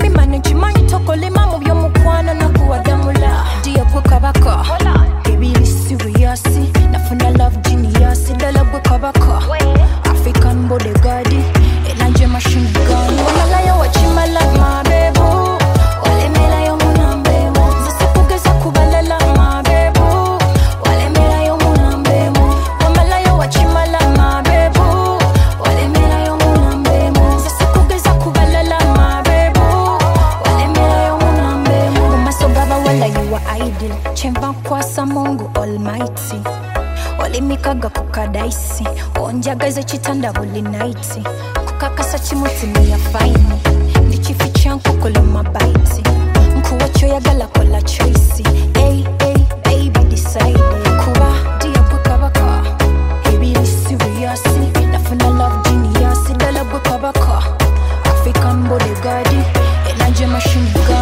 mi manage manyi tokolima mu by'omukwana nakuwadamula diya gwe kabaka baby be serious nafuna love genius dala gwe kabaka African bodyguard elanje machine gun wala ya wachimala mabebu wale mela yo munambemo zisakugeza kubalala mabebu wale mela yo munambemo wala ya wachimala mabebu wale mela yo munambemo zisakugeza kubalala mabebu wale mela yo munambemo umasogaba wala you are idle chemba kwasa Mungu almighty olimikaga kukadaisi onjagaze chitanda buli night kukakasa chimuti ya faini ndichificha nkukolo mabaiti nkuwacho yagala kola choice hey baby decide kuba diya bukabaka baby be serious nafuna love genius dala bukabaka African bodyguard elanje machine gun